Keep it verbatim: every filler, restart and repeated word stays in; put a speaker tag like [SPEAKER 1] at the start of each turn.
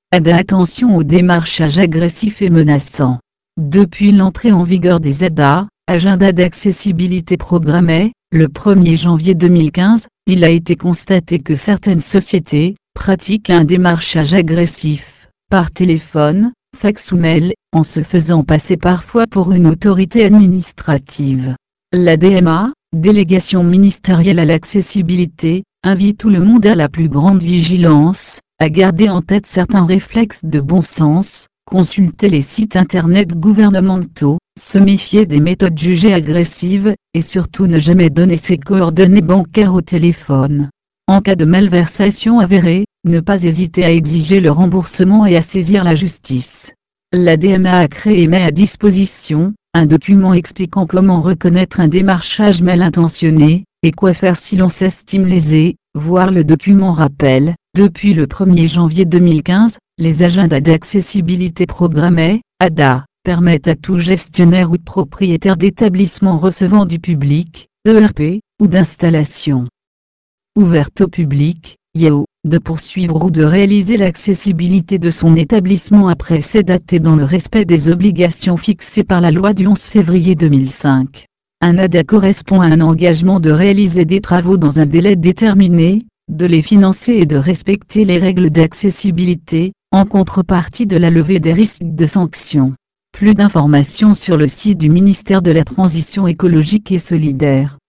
[SPEAKER 1] A D A. Attention au démarchage agressif et menaçant. Depuis l'entrée en vigueur des A D A, Agenda d'accessibilité programmée, le premier janvier deux mille quinze, il a été constaté que certaines sociétés pratiquent un démarchage agressif, par téléphone, fax ou mail, en se faisant passer parfois pour une autorité administrative. La D M A, Délégation ministérielle à l'accessibilité, invite tout le monde à la plus grande vigilance, à garder en tête certains réflexes de bon sens, consulter les sites internet gouvernementaux, se méfier des méthodes jugées agressives, et surtout ne jamais donner ses coordonnées bancaires au téléphone. En cas de malversation avérée, ne pas hésiter à exiger le remboursement et à saisir la justice. La D M A a créé et met à disposition un document expliquant comment reconnaître un démarchage mal intentionné, et quoi faire si l'on s'estime lésé, voire le document rappelle. Depuis le premier janvier deux mille quinze, les agendas d'accessibilité programmée, A D A, permettent à tout gestionnaire ou propriétaire d'établissement recevant du public, E R P, ou d'installation ouverte au public, I A O, de poursuivre ou de réaliser l'accessibilité de son établissement après ces dates et dans le respect des obligations fixées par la loi du onze février deux mille cinq. Un A D A correspond à un engagement de réaliser des travaux dans un délai déterminé, de les financer et de respecter les règles d'accessibilité, en contrepartie de la levée des risques de sanctions. Plus d'informations sur le site du ministère de la Transition écologique et solidaire.